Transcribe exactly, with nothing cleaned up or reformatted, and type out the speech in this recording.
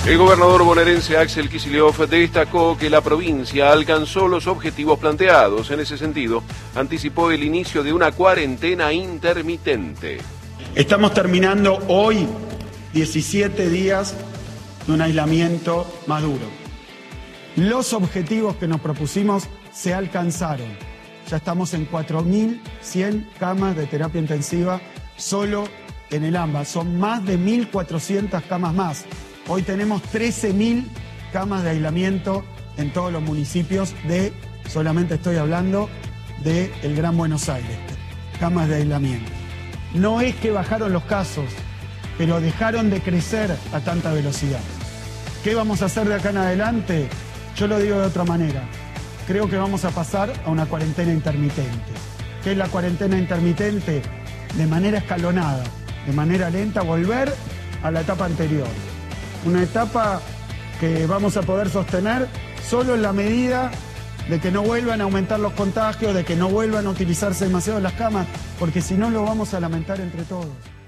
El gobernador bonaerense Axel Kicillof destacó que la provincia alcanzó los objetivos planteados. En ese sentido, anticipó el inicio de una cuarentena intermitente. Estamos terminando hoy diecisiete días de un aislamiento más duro. Los objetivos que nos propusimos se alcanzaron. Ya estamos en cuatro mil cien camas de terapia intensiva solo en el AMBA. Son más de mil cuatrocientas camas más. Hoy tenemos trece mil camas de aislamiento en todos los municipios de, solamente estoy hablando, de el Gran Buenos Aires. Camas de aislamiento. No es que bajaron los casos, pero dejaron de crecer a tanta velocidad. ¿Qué vamos a hacer de acá en adelante? Yo lo digo de otra manera. Creo que vamos a pasar a una cuarentena intermitente. ¿Qué es la cuarentena intermitente? De manera escalonada, de manera lenta, volver a la etapa anterior. Una etapa que vamos a poder sostener solo en la medida de que no vuelvan a aumentar los contagios, de que no vuelvan a utilizarse demasiado las camas, porque si no lo vamos a lamentar entre todos.